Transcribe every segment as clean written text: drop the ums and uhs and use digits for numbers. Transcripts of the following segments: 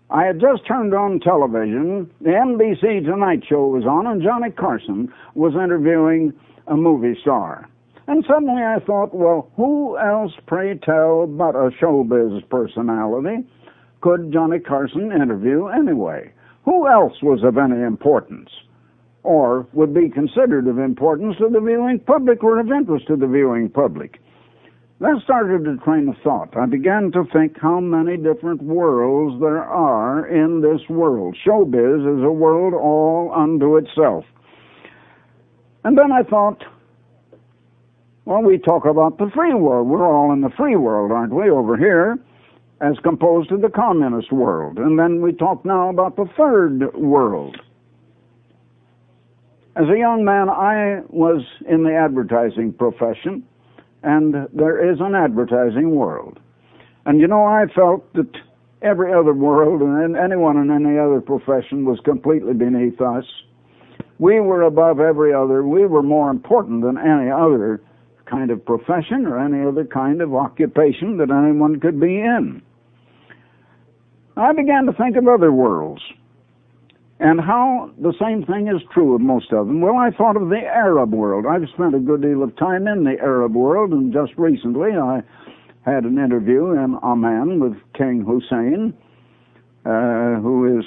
I had just turned on television. The NBC Tonight Show was on, and Johnny Carson was interviewing a movie star. And suddenly I thought, well, who else, pray tell, but a showbiz personality could Johnny Carson interview anyway? Who else was of any importance, or would be considered of importance to the viewing public or of interest to the viewing public? That started a train of thought. I began to think how many different worlds there are in this world. Showbiz is a world all unto itself. And then I thought, well, we talk about the free world. We're all in the free world, aren't we, over here, as composed to the communist world. And then we talk now about the third world. As a young man, I was in the advertising profession, and there is an advertising world. And I felt that every other world and anyone in any other profession was completely beneath us. We were above every other. We were more important than any other kind of profession or any other kind of occupation that anyone could be in. I began to think of other worlds and how the same thing is true of most of them. Well, I thought of the Arab world. I've spent a good deal of time in the Arab world, and just recently I had an interview in Amman with King Hussein, who is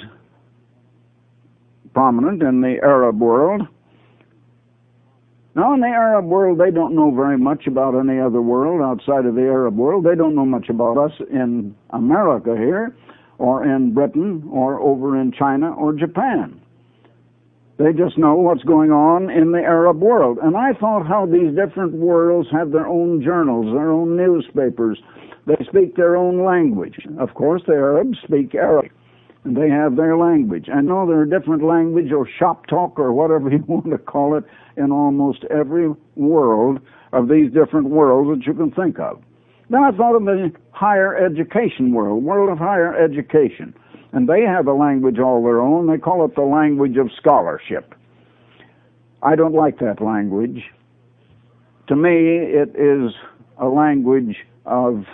prominent in the Arab world. Now, in the Arab world, they don't know very much about any other world outside of the Arab world. They don't know much about us in America here, or in Britain, or over in China or Japan. They just know what's going on in the Arab world. And I thought how these different worlds have their own journals, their own newspapers. They speak their own language. Of course, the Arabs speak Arabic, and they have their language. I know there are different language or shop talk or whatever you want to call it in almost every world of these different worlds that you can think of. Then I thought of the higher education world of higher education. And they have a language all their own. They call it the language of scholarship. I don't like that language. To me, it is a language of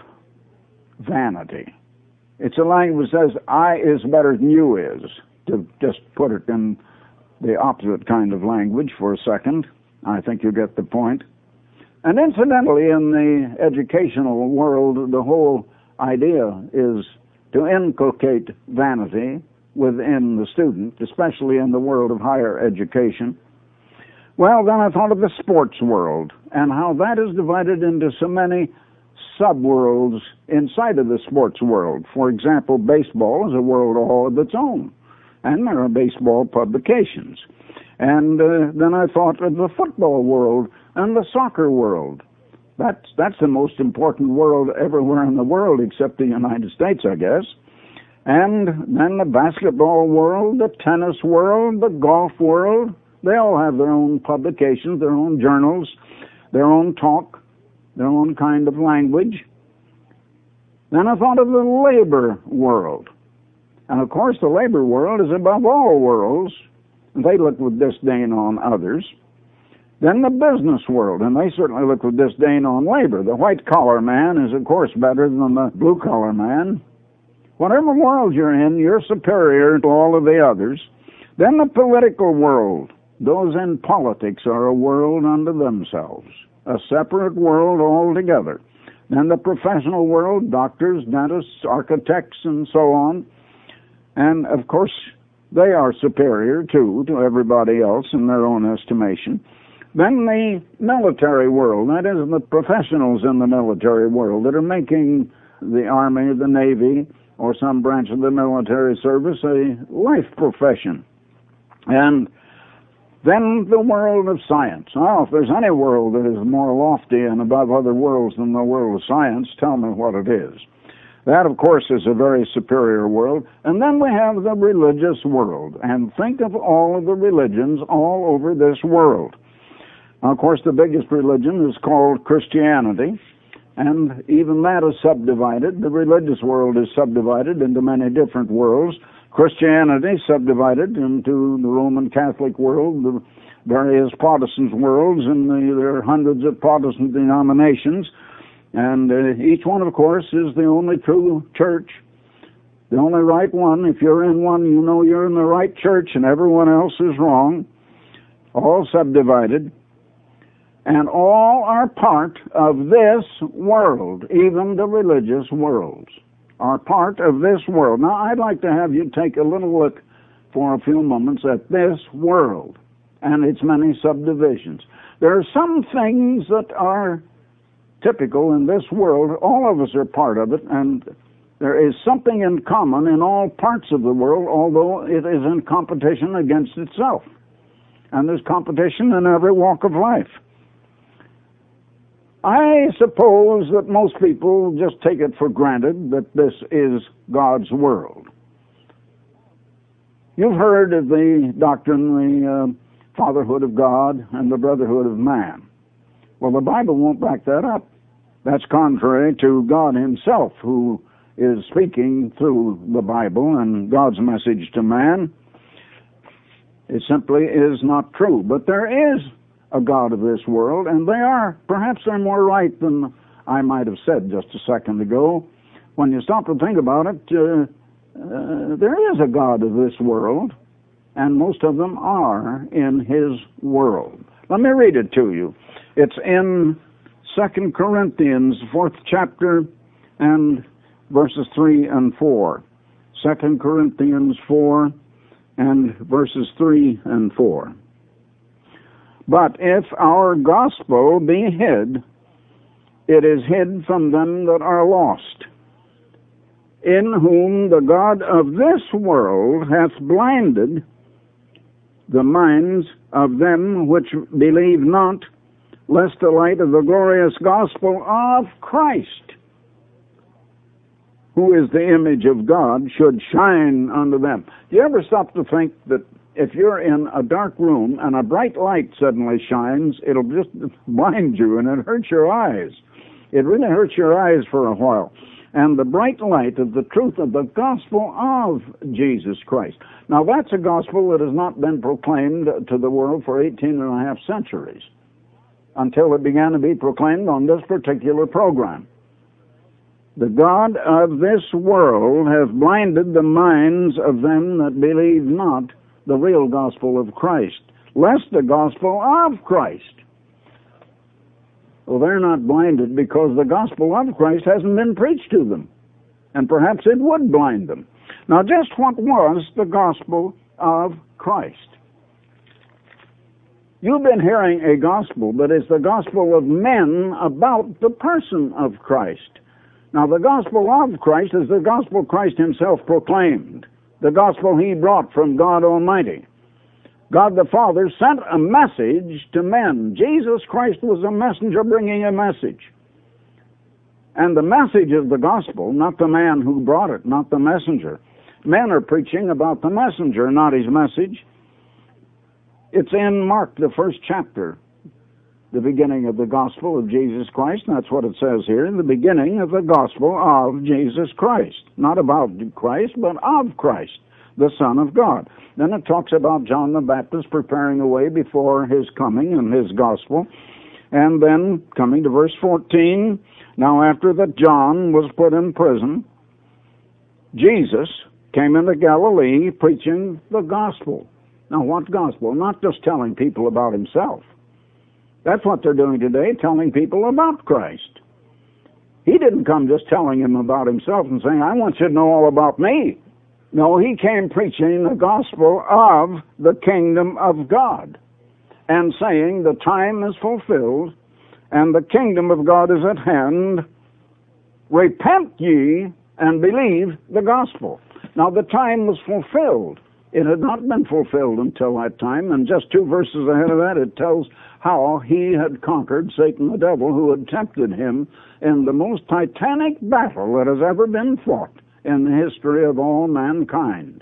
vanity. It's a language that says, I is better than you is, to just put it in the opposite kind of language for a second. I think you get the point. And incidentally, in the educational world, the whole idea is to inculcate vanity within the student, especially in the world of higher education. Well, then I thought of the sports world and how that is divided into so many sub-worlds inside of the sports world. For example, baseball is a world all of its own, and there are baseball publications. And then I thought of the football world and the soccer world. That's the most important world everywhere in the world except the United States, I guess. And then the basketball world, the tennis world, the golf world, they all have their own publications, their own journals, their own talk, their own kind of language. Then I thought of the labor world. And of course the labor world is above all worlds. They look with disdain on others. Then the business world, and they certainly look with disdain on labor. The white-collar man is, of course, better than the blue-collar man. Whatever world you're in, you're superior to all of the others. Then the political world. Those in politics are a world unto themselves, a separate world altogether. Then the professional world, doctors, dentists, architects, and so on. And, of course, they are superior, too, to everybody else in their own estimation. Then the military world, that is the professionals in the military world that are making the Army, the Navy, or some branch of the military service a life profession. And then the world of science. Now, if there's any world that is more lofty and above other worlds than the world of science, tell me what it is. That, of course, is a very superior world. And then we have the religious world. And think of all of the religions all over this world. Now, of course, the biggest religion is called Christianity, and even that is subdivided. The religious world is subdivided into many different worlds. Christianity is subdivided into the Roman Catholic world, the various Protestant worlds, and there are hundreds of Protestant denominations, and each one, of course, is the only true church The only right one. If you're in one, you know you're in the right church, and everyone else is wrong. All subdivided. And all are part of this world, even the religious worlds are part of this world. Now, I'd like to have you take a little look for a few moments at this world and its many subdivisions. There are some things that are typical in this world. All of us are part of it, and there is something in common in all parts of the world, although it is in competition against itself. And there's competition in every walk of life. I suppose that most people just take it for granted that this is God's world. You've heard of the doctrine, the fatherhood of God and the brotherhood of man. Well, the Bible won't back that up. That's contrary to God himself, who is speaking through the Bible and God's message to man. It simply is not true. But there is a God of this world, and perhaps they're more right than I might have said just a second ago. When you stop and think about it, there is a God of this world, and most of them are in his world. Let me read it to you. It's in 2 Corinthians, 4th chapter, and verses 3 and 4. 2 Corinthians 4 and verses 3 and 4. But if our gospel be hid, it is hid from them that are lost, in whom the God of this world hath blinded the minds of them which believe not, lest the light of the glorious gospel of Christ, who is the image of God, should shine unto them. Do you ever stop to think that if you're in a dark room and a bright light suddenly shines, it'll just blind you and it hurts your eyes. It really hurts your eyes for a while. And the bright light of the truth of the gospel of Jesus Christ. Now, that's a gospel that has not been proclaimed to the world for 18 and a half centuries, until it began to be proclaimed on this particular program. The God of this world hath blinded the minds of them that believe not the real gospel of Christ, lest the gospel of Christ. Well, they're not blinded because the gospel of Christ hasn't been preached to them, and perhaps it would blind them. Now, just what was the gospel of Christ? You've been hearing a gospel that is the gospel of men about the person of Christ. Now, the gospel of Christ is the gospel Christ himself proclaimed, the gospel he brought from God Almighty. God the Father sent a message to men. Jesus Christ was a messenger bringing a message. And the message of the gospel, not the man who brought it, not the messenger. Men are preaching about the messenger, not his message. It's in Mark, the 1st chapter, the beginning of the gospel of Jesus Christ. And that's what it says here, in the beginning of the gospel of Jesus Christ. Not about Christ, but of Christ, the Son of God. Then it talks about John the Baptist preparing the way before his coming and his gospel. And then, coming to verse 14, now after that John was put in prison, Jesus came into Galilee preaching the gospel. Now, what gospel? Not just telling people about himself. That's what they're doing today, telling people about Christ. He didn't come just telling them about himself and saying, I want you to know all about me. No, he came preaching the gospel of the kingdom of God and saying the time is fulfilled and the kingdom of God is at hand. Repent ye and believe the gospel. Now, the time was fulfilled. It had not been fulfilled until that time, and just 2 verses ahead of that, it tells how he had conquered Satan the devil, who had tempted him in the most titanic battle that has ever been fought in the history of all mankind.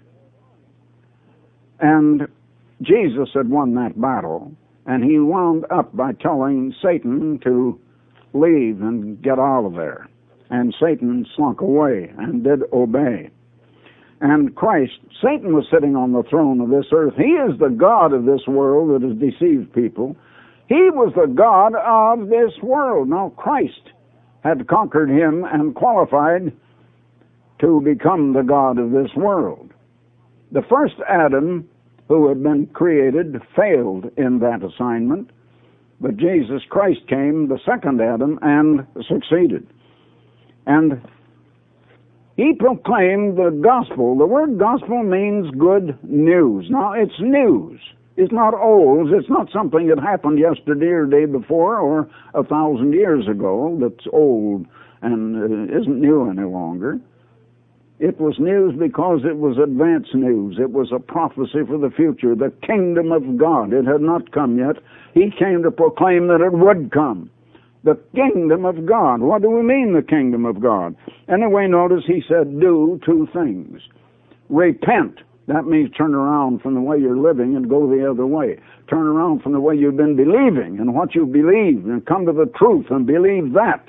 And Jesus had won that battle, and he wound up by telling Satan to leave and get out of there. And Satan slunk away and did obey. And Christ, Satan was sitting on the throne of this earth. He is the God of this world that has deceived people. He was the God of this world. Now, Christ had conquered him and qualified to become the god of this world. The first Adam who had been created failed in that assignment, but Jesus Christ came, the second Adam, and succeeded. And he proclaimed the gospel. The word gospel means good news. Now, it's news. It's not old. It's not something that happened yesterday or day before or 1,000 years ago that's old and isn't new any longer. It was news because it was advance news. It was a prophecy for the future, the kingdom of God. It had not come yet. He came to proclaim that it would come. The kingdom of God. What do we mean, the kingdom of God? Anyway, notice he said, do two things. Repent. That means turn around from the way you're living and go the other way. Turn around from the way you've been believing and what you believe and come to the truth and believe that.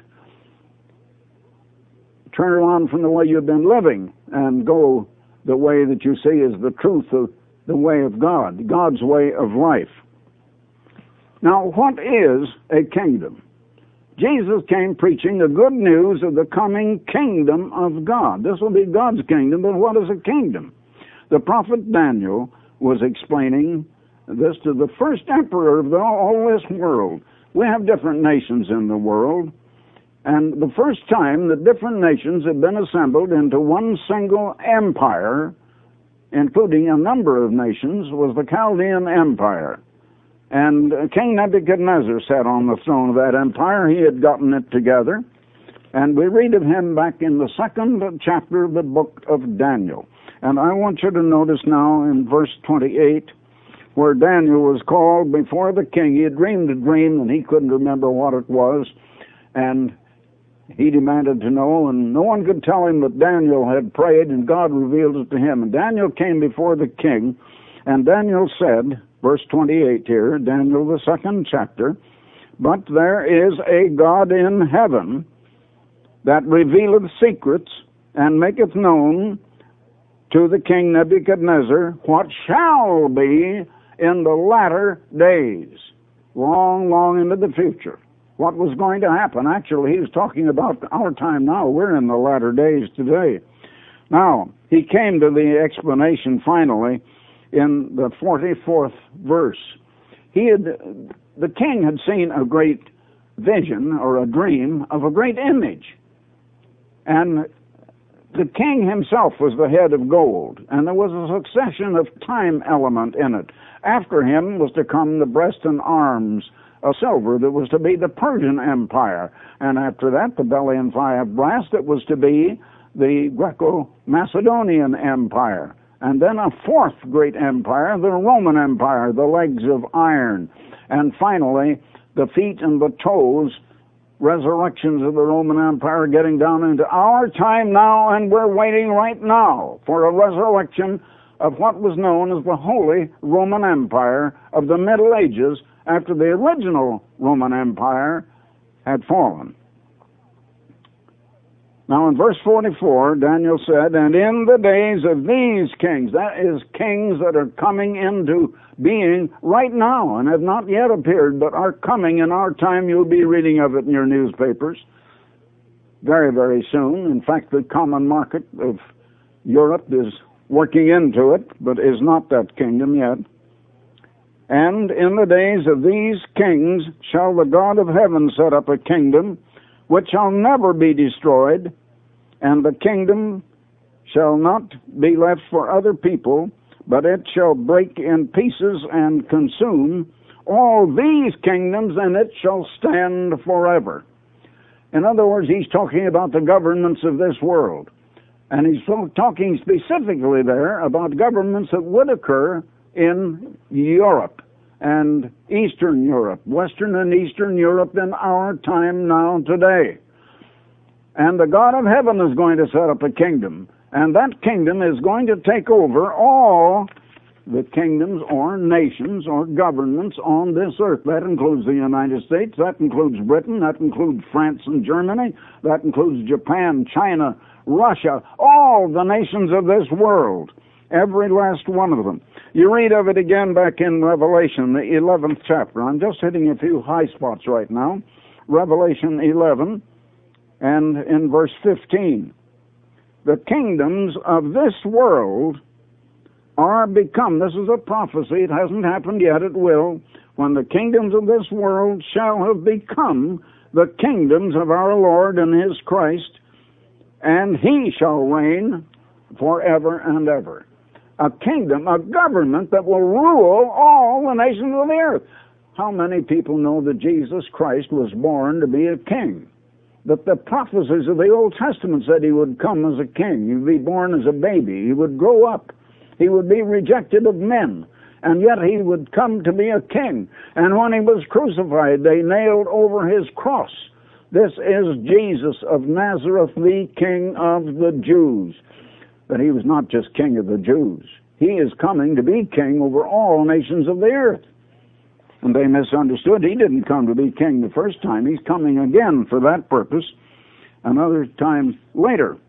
Turn around from the way you've been living and go the way that you see is the truth of the way of God, God's way of life. Now, what is a kingdom? Jesus came preaching the good news of the coming kingdom of God. This will be God's kingdom, but what is a kingdom? The prophet Daniel was explaining this to the first emperor of all this world. We have different nations in the world, and the first time that different nations have been assembled into one single empire, including a number of nations, was the Chaldean Empire. And King Nebuchadnezzar sat on the throne of that empire. He had gotten it together. And we read of him back in the second chapter of the book of Daniel. And I want you to notice now in verse 28, where Daniel was called before the king. He had dreamed a dream, and he couldn't remember what it was. And he demanded to know, and no one could tell him that Daniel had prayed, and God revealed it to him. And Daniel came before the king, and Daniel said, verse 28 here, Daniel the second chapter, but there is a God in heaven that revealeth secrets and maketh known to the king Nebuchadnezzar what shall be in the latter days, long, long into the future. What was going to happen? Actually, he was talking about our time now. We're in the latter days today. Now, he came to the explanation finally in the 44th verse. The king had seen a great vision or a dream of a great image. And the king himself was the head of gold, and there was a succession of time element in it. After him was to come the breast and arms of silver that was to be the Persian Empire, and after that the belly and thigh of brass that was to be the Greco-Macedonian Empire, and then a fourth great empire, the Roman Empire, the legs of iron, and finally the feet and the toes, resurrections of the Roman Empire, getting down into our time now, and we're waiting right now for a resurrection of what was known as the Holy Roman Empire of the Middle Ages, after the original Roman Empire had fallen. Now in verse 44, Daniel said, and in the days of these kings, that is kings that are coming into being right now and have not yet appeared, but are coming in our time. You'll be reading of it in your newspapers very, very soon. In fact, the common market of Europe is working into it, but is not that kingdom yet. And in the days of these kings shall the God of heaven set up a kingdom which shall never be destroyed, and the kingdom shall not be left for other people, but it shall break in pieces and consume all these kingdoms, and it shall stand forever. In other words, he's talking about the governments of this world. And he's talking specifically there about governments that would occur in Europe and Eastern Europe, Western and Eastern Europe in our time now today. And the God of heaven is going to set up a kingdom, and that kingdom is going to take over all the kingdoms or nations or governments on this earth. That includes the United States, that includes Britain, that includes France and Germany, that includes Japan, China, Russia, all the nations of this world, every last one of them. You read of it again back in Revelation, the 11th chapter. I'm just hitting a few high spots right now. Revelation 11 and in verse 15. the kingdoms of this world are become, this is a prophecy, it hasn't happened yet, it will, when the kingdoms of this world shall have become the kingdoms of our Lord and His Christ, and He shall reign forever and ever. A kingdom, a government that will rule all the nations of the earth. How many people know that Jesus Christ was born to be a king? That the prophecies of the Old Testament said He would come as a king. He would be born as a baby. He would grow up. He would be rejected of men. And yet He would come to be a king. And when He was crucified, they nailed over His cross, "This is Jesus of Nazareth, the King of the Jews." But He was not just King of the Jews. He is coming to be king over all nations of the earth. And they misunderstood. He didn't come to be king the first time. He's coming again for that purpose another time later.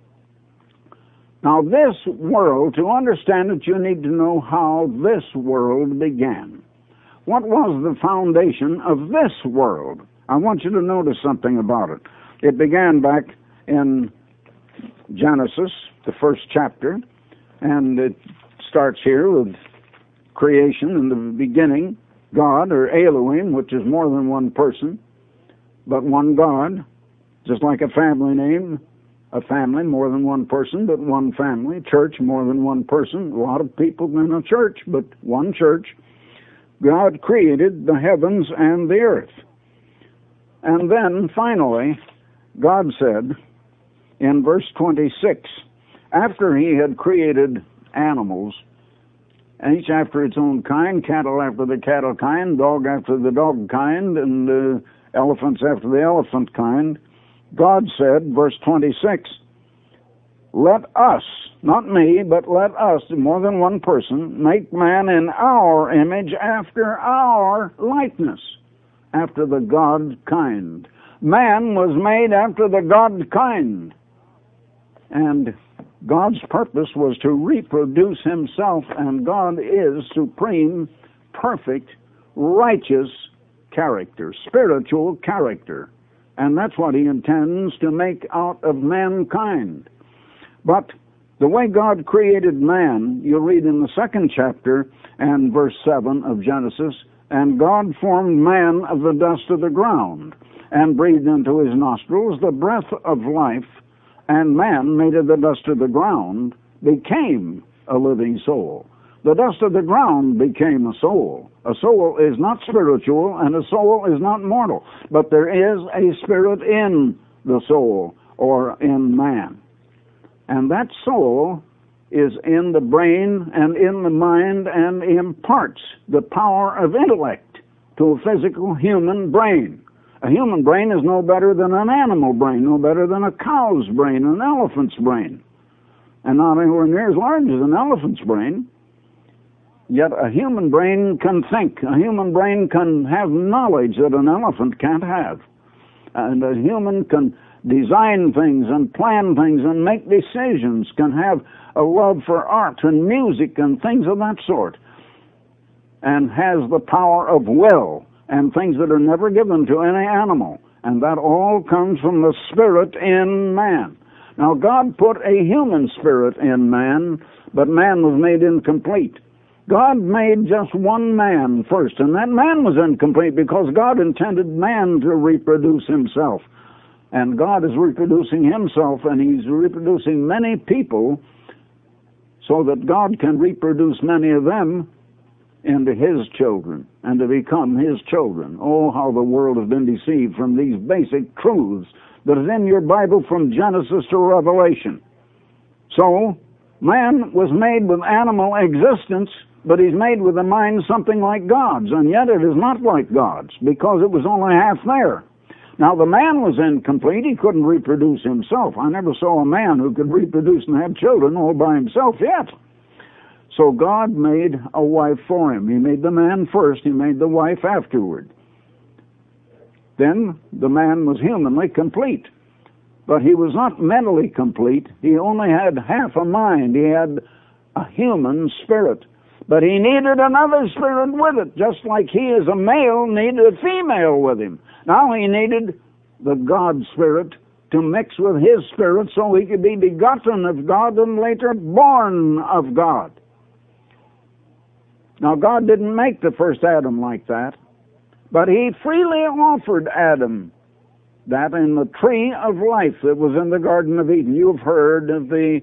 Now this world, to understand it, you need to know how this world began. What was the foundation of this world? I want you to notice something about it. It began back in Genesis, the first chapter, and it starts here with creation in the beginning. God, or Elohim, which is more than one person, but one God, just like a family name, a family, more than one person, but one family. Church, more than one person, a lot of people in a church, but one church. God created the heavens and the earth. And then, finally, God said, in verse 26, after He had created animals, each after its own kind, cattle after the cattle kind, dog after the dog kind, and elephants after the elephant kind, God said, verse 26, let us, not me, but let us, more than one person, make man in our image after our likeness, after the God kind. Man was made after the God kind. And God's purpose was to reproduce Himself, and God is supreme, perfect, righteous character, spiritual character. And that's what He intends to make out of mankind. But the way God created man, you read in the second chapter and verse 7 of Genesis, and God formed man of the dust of the ground, and breathed into his nostrils the breath of life, and man, made of the dust of the ground, became a living soul. The dust of the ground became a soul. A soul is not spiritual, and a soul is not mortal. But there is a spirit in the soul, or in man. And that soul is in the brain and in the mind and imparts the power of intellect to a physical human brain. A human brain is no better than an animal brain, no better than a cow's brain, an elephant's brain, and not anywhere near as large as an elephant's brain. Yet a human brain can think. A human brain can have knowledge that an elephant can't have. And a human can design things and plan things and make decisions, can have a love for art and music and things of that sort, and has the power of will and things that are never given to any animal. And that all comes from the spirit in man. Now, God put a human spirit in man, but man was made incomplete. God made just one man first, and that man was incomplete because God intended man to reproduce himself. And God is reproducing Himself, and He's reproducing many people so that God can reproduce many of them into His children and to become His children. Oh, how the world has been deceived from these basic truths that is in your Bible from Genesis to Revelation. So, man was made with animal existence, but he's made with a mind something like God's, and yet it is not like God's because it was only half there. Now, the man was incomplete. He couldn't reproduce himself. I never saw a man who could reproduce and have children all by himself yet. So God made a wife for him. He made the man first. He made the wife afterward. Then the man was humanly complete. But he was not mentally complete. He only had half a mind. He had a human spirit. But he needed another spirit with it, just like he as a male needed a female with him. Now he needed the God spirit to mix with his spirit so he could be begotten of God and later born of God. Now, God didn't make the first Adam like that, but he freely offered Adam that in the tree of life that was in the Garden of Eden. You've heard of the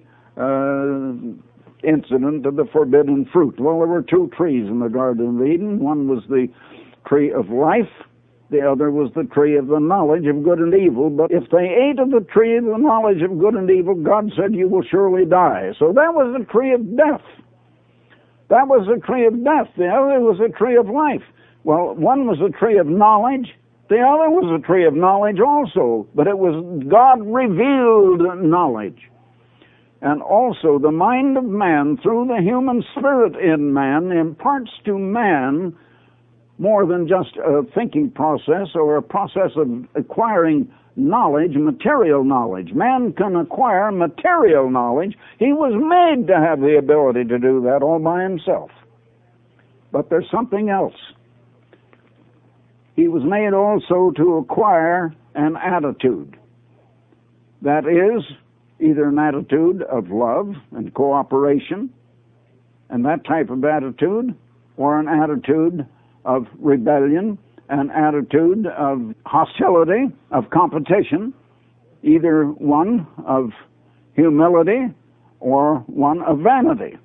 incident of the forbidden fruit. Well, there were two trees in the Garden of Eden. One was the tree of life. The other was the tree of the knowledge of good and evil. But if they ate of the tree of the knowledge of good and evil, God said, you will surely die. So that was the tree of death. That was the tree of death. The other was the tree of life. Well, one was the tree of knowledge. The other was the tree of knowledge also. But it was God-revealed knowledge. And also the mind of man, through the human spirit in man, imparts to man more than just a thinking process or a process of acquiring knowledge, material knowledge. Man can acquire material knowledge. He was made to have the ability to do that all by himself. But there's something else. He was made also to acquire an attitude. That is, either an attitude of love and cooperation, and that type of attitude, or an attitude of rebellion, an attitude of hostility, of competition, either one of humility or one of vanity.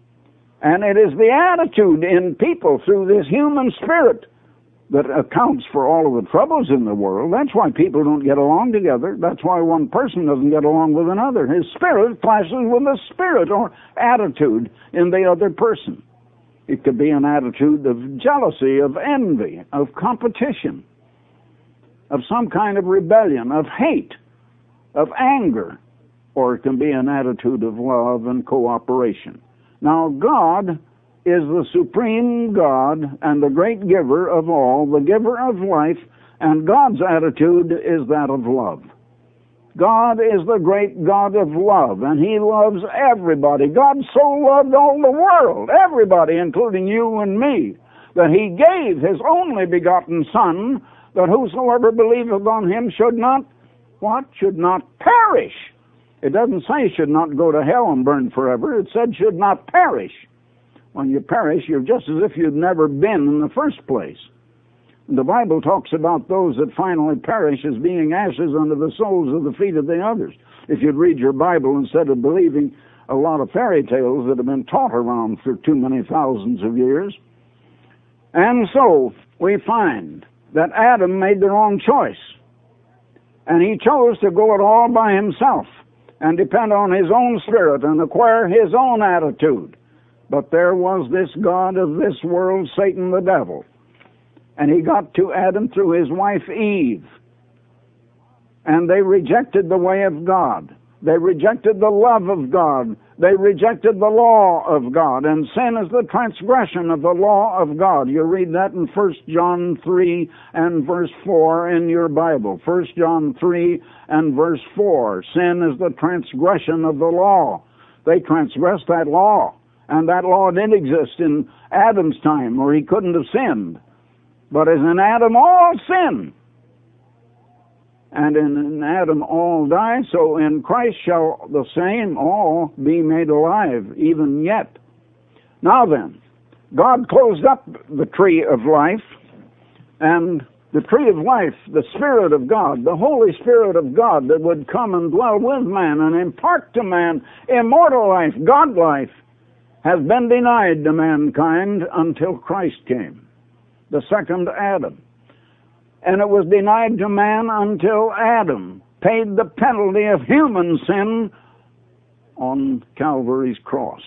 And it is the attitude in people through this human spirit that accounts for all of the troubles in the world. That's why people don't get along together. That's why one person doesn't get along with another. His spirit clashes with the spirit or attitude in the other person. It could be an attitude of jealousy, of envy, of competition, of some kind of rebellion, of hate, of anger, or it can be an attitude of love and cooperation. Now, God is the supreme God and the great giver of all, the giver of life, and God's attitude is that of love. God is the great God of love, and he loves everybody. God so loved all the world, everybody, including you and me, that he gave his only begotten Son, that whosoever believeth on him should not, what? Should not perish. It doesn't say should not go to hell and burn forever. It said should not perish. When you perish, you're just as if you'd never been in the first place. The Bible talks about those that finally perish as being ashes under the soles of the feet of the others. If you'd read your Bible instead of believing a lot of fairy tales that have been taught around for too many thousands of years. And so we find that Adam made the wrong choice. And he chose to go it all by himself and depend on his own spirit and acquire his own attitude. But there was this god of this world, Satan the devil. And he got to Adam through his wife Eve. And they rejected the way of God. They rejected the love of God. They rejected the law of God. And sin is the transgression of the law of God. You read that in 1 John 3 and verse 4 in your Bible. 1 John 3 and verse 4. Sin is the transgression of the law. They transgressed that law. And that law didn't exist in Adam's time, or he couldn't have sinned. But as in Adam all sin, and in Adam all die, so in Christ shall the same all be made alive, even yet. Now then, God closed up the tree of life, and the tree of life, the Spirit of God, the Holy Spirit of God that would come and dwell with man and impart to man immortal life, God life, has been denied to mankind until Christ came, the second Adam. And it was denied to man until Adam paid the penalty of human sin on Calvary's cross.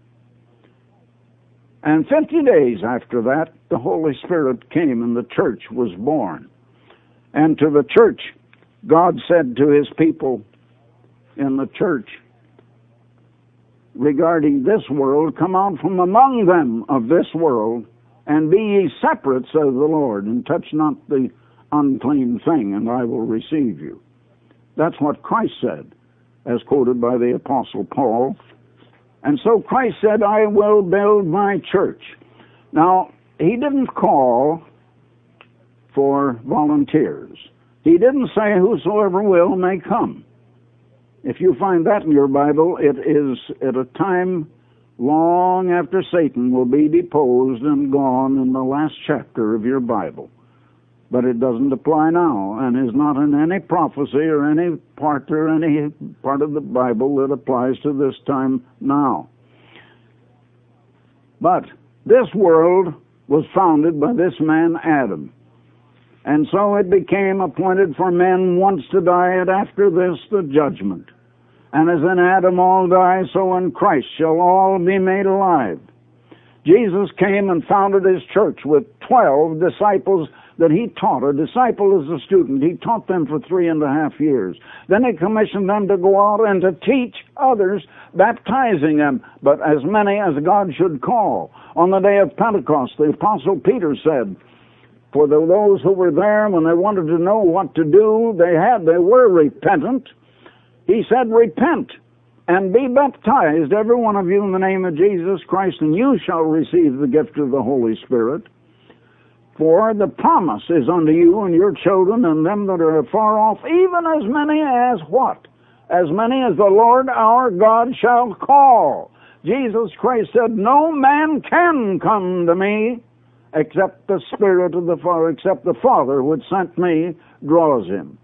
And 50 days after that, the Holy Spirit came and the church was born. And to the church, God said to his people in the church, regarding this world, come out from among them of this world, and be ye separate, says the Lord, and touch not the unclean thing, and I will receive you. That's what Christ said, as quoted by the Apostle Paul. And so Christ said, I will build my church. Now, he didn't call for volunteers. He didn't say whosoever will may come. If you find that in your Bible, it is at a time long after Satan will be deposed and gone in the last chapter of your Bible. But it doesn't apply now, and is not in any prophecy or any part of the Bible that applies to this time now. But this world was founded by this man Adam. And so it became appointed for men once to die, and after this the judgment. And as in Adam all die, so in Christ shall all be made alive. Jesus came and founded his church with 12 disciples that he taught. A disciple is a student. He taught them for 3.5 years. Then he commissioned them to go out and to teach others, baptizing them, but as many as God should call. On the day of Pentecost, the Apostle Peter said, for those who were there, when they wanted to know what to do, they were repentant. He said, repent and be baptized, every one of you, in the name of Jesus Christ, and you shall receive the gift of the Holy Spirit. For the promise is unto you and your children and them that are afar off, even as many as what? As many as the Lord our God shall call. Jesus Christ said, no man can come to me except the Spirit of the Father, except the Father which sent me draws him.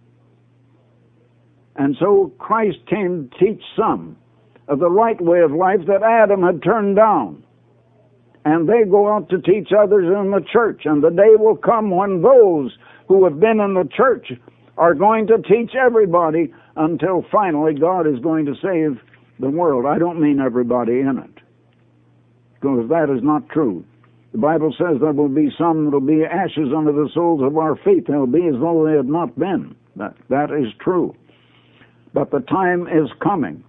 And so Christ came to teach some of the right way of life that Adam had turned down. And they go out to teach others in the church. And the day will come when those who have been in the church are going to teach everybody until finally God is going to save the world. I don't mean everybody in it, because that is not true. The Bible says there will be some that will be ashes under the soles of our feet. They'll be as though they had not been. That is true. But the time is coming.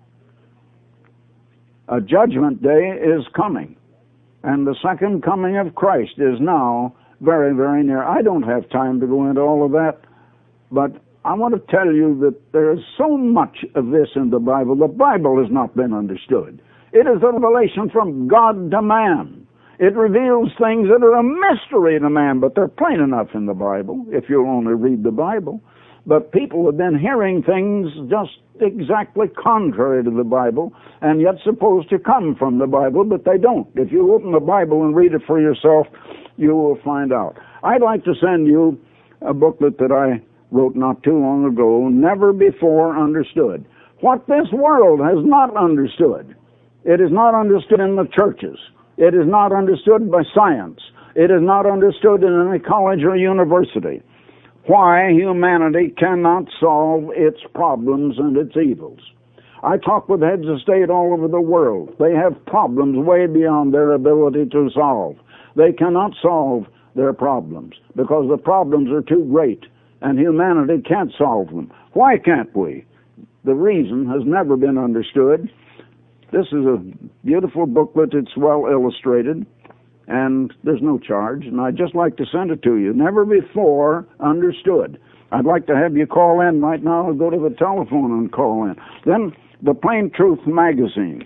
A judgment day is coming. And the second coming of Christ is now very, very near. I don't have time to go into all of that, but I want to tell you that there is so much of this in the Bible. The Bible has not been understood. It is a revelation from God to man. It reveals things that are a mystery to man, but they're plain enough in the Bible, if you'll only read the Bible. But people have been hearing things just exactly contrary to the Bible, and yet supposed to come from the Bible, but they don't. If you open the Bible and read it for yourself, you will find out. I'd like to send you a booklet that I wrote not too long ago, Never Before Understood. What this world has not understood. It is not understood in the churches. It is not understood by science. It is not understood in any college or university. Why humanity cannot solve its problems and its evils. I talk with heads of state all over the world. They have problems way beyond their ability to solve. They cannot solve their problems because the problems are too great, and humanity can't solve them. Why can't we? The reason has never been understood. This is a beautiful booklet. It's well illustrated, and there's no charge, and I'd just like to send it to you. Never Before Understood. I'd like to have you call in right now or go to the telephone and call in. Then the Plain Truth magazine.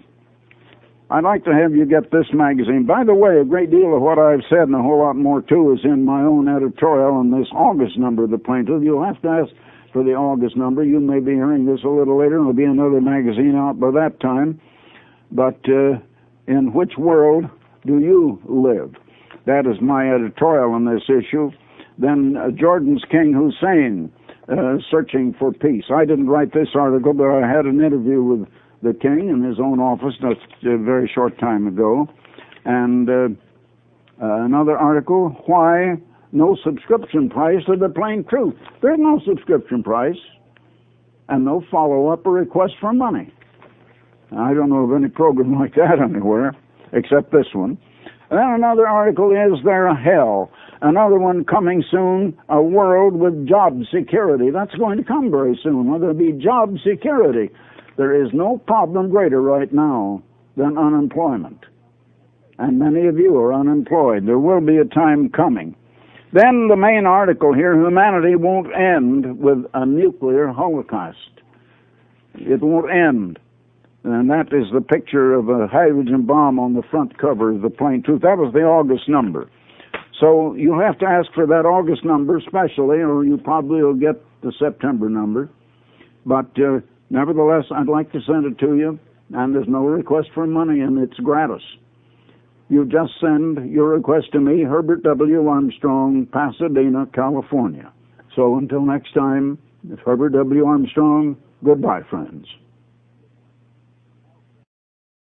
I'd like to have you get this magazine. By the way, a great deal of what I've said and a whole lot more too is in my own editorial in this August number of the Plain Truth. You'll have to ask for the August number. You may be hearing this a little later. There'll be another magazine out by that time. But in which world do you live? That is my editorial on this issue. Then Jordan's King Hussein, Searching for Peace. I didn't write this article, but I had an interview with the king in his own office just a very short time ago. And another article, Why No Subscription Price to the Plain Truth. There's no subscription price and no follow-up or request for money. I don't know of any program like that anywhere, except this one. And then another article, Is There a Hell? Another one coming soon, A World with Job Security. That's going to come very soon. There'll be job security. There is no problem greater right now than unemployment. And many of you are unemployed. There will be a time coming. Then the main article here, Humanity Won't End with a Nuclear Holocaust. It won't end. And that is the picture of a hydrogen bomb on the front cover of the Plain Truth. That was the August number. So you'll have to ask for that August number specially, or you probably will get the September number. But nevertheless, I'd like to send it to you, and there's no request for money, and it's gratis. You just send your request to me, Herbert W. Armstrong, Pasadena, California. So until next time, it's Herbert W. Armstrong. Goodbye, friends.